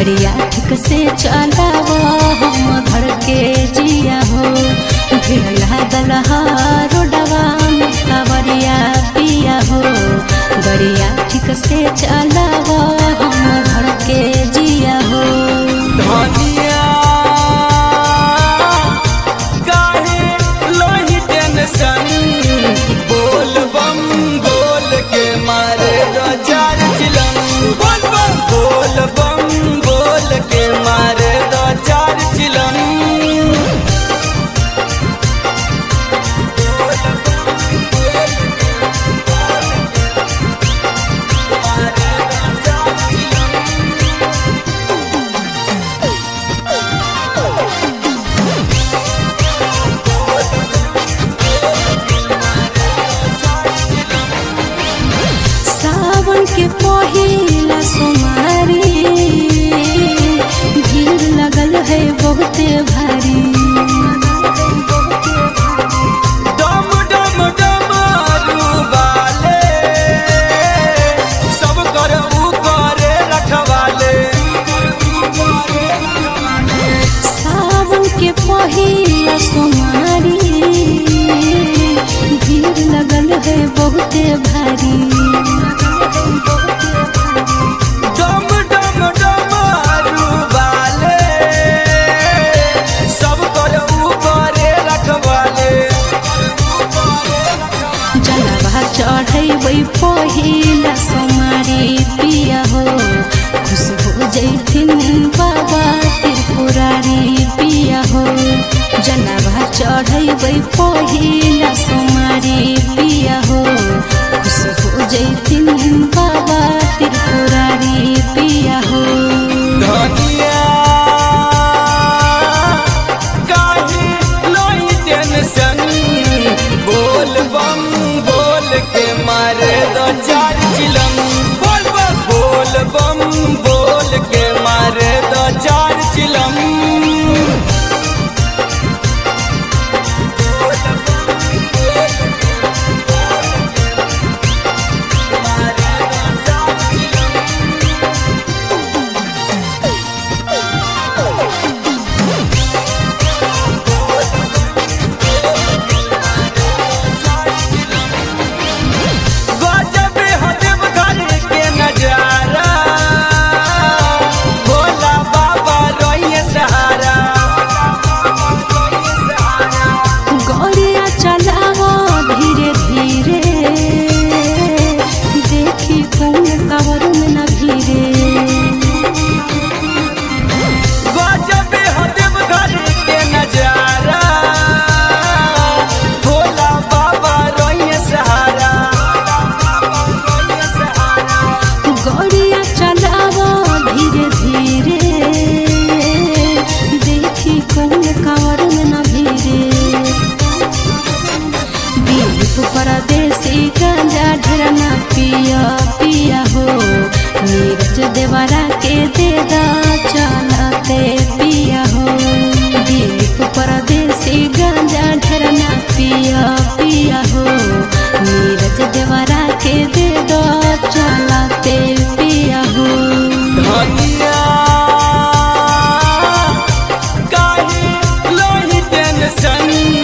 गड़िया ठीक से चलाव हम घर के जिया हो। भीड़ लागल रोडवा में कांवरिया पिया हो। गड़िया ठीक से चलाव हम घर के जिया हो। धनिया काहे लोही टेंशन बोल बम बोल के मारे दो चार चिलम। बोल बम बोल के मारे दो चार चिलम। सावन के पहिला सोमवारी भीड़ लगल है बहुते भारी। डम डम डमरू वाले सब कर ऊ करे रखवाले। सावन के पहिला सोमवारी भीड़ लगल है बहुते भारी। डम डम डमरू वाले सब कर ऊ करे रखवाले। जलवा चढ़ैबै पहिला सोमवारी पिया हो। खुश हो जैथिन बाबा त्रिपुरारी पिया हो। जलवा चढ़ैबै पहिला सोमवारी पिया हो। खुश हो जैथिन बाबा त्रिपुरारी पिया हो। धनिया काहे लोही टेंशन बोल बम बोल के मारे दो चार चिलम। बोल बम बोल के मारे दो चार चिलम। गजब है देवघर के नजारा भोला बाबा रोइए सहारा। गड़िया चलावो धीरे धीरे देखी कौन कावर में न भीरे। गजब है देवघर के नजारा भोला बाबा रोइए सहारा। गड़िया चलावो धीरे धीरे देखी कौन कावर में न भीरे। दीप परदेसी गांजा ढेर न पिया पिया हो। नीरज देवरा के दे दा चलते पिया हो। दीप परदेसी गांजा ढेर न पिया पिया हो। नीरज देवरा के दे दा चलते पिया हो। धनिया काहे लोही टेंशन